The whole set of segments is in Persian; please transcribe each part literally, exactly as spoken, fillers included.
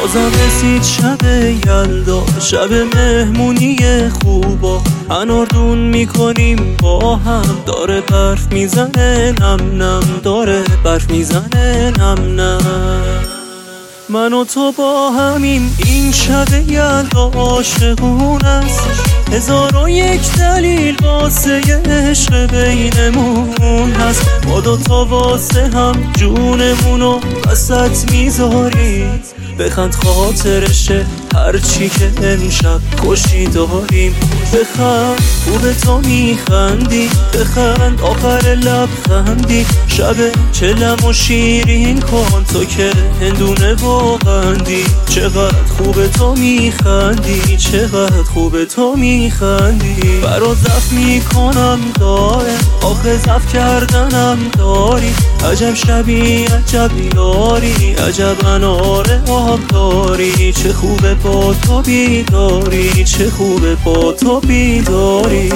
بازم رسید شب یلدا، شب مهمونی خوبا، اناردون میکنیم با هم، داره برف میزنه نم نم، داره برف میزنه نم نم. من و تو با همین این شب یلدا عاشقون است، هزار و یک دلیل واسه عشق بینمون هست. ما دوتا واسه هم جونمونو وسط میذاری، بخند خاطرشه هرچی که امشب خوشی داریم. بخند خوب تو میخندی، بخند آخر لبخندی، شب چلم و شیرین کن تو که هندونه و قندی. چقدر خوب تو میخندی، چقدر خوب تو میخندی. برات زف میکنم داره، آخه زف کردنم داری. عجب شبی عجب یاری، عجب اناره آب داری. چه خوبه با تو بیداری، چه خوبه با تو بیداری.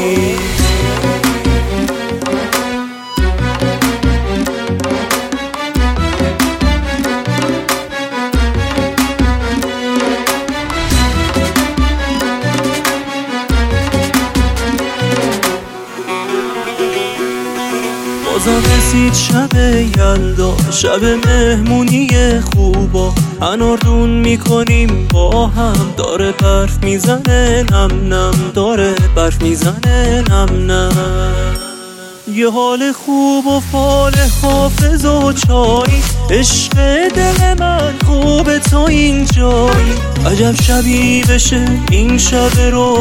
بازم رسید شب یلدا، شب مهمونی خوبا، اناردون میکنیم با هم، داره برف میزنه نم نم، داره برف میزنه نم نم. یه حال خوب و فال حافظ و چایی، عشق دل من خوب تو اینجایی. عجب شبی بشه این شب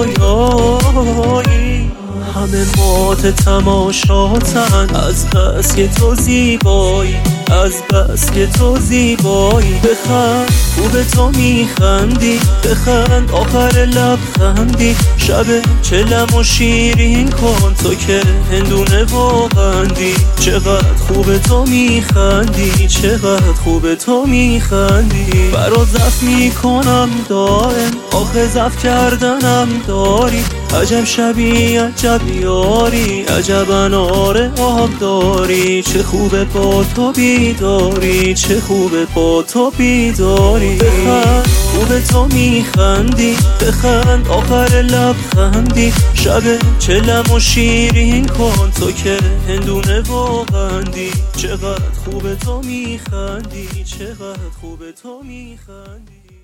رویایی، همه مات تماشاتن از بس که تو زیبایی، از بس که تو زیبایی. بخند خوب تو میخندی، بخند آخر لبخندی، شب چلم و شیرین کن تو که هندونه و قندی. چقدر خوب تو میخندی، چقدر خوب تو میخندی. برات زف میکنم دائم، آخه زف کردنم داری. عجب شبی عجب یاری، عجب اناره آب داری. چه خوبه با تو بیداری، چه خوبه با تو بیداری. بخند خوب تو میخندی، بخند آخر لبخندی، شب چلم و شیرین کن تو که هندونه و قندی. چقدر خوب تو میخندی، چقدر خوب تو میخندی.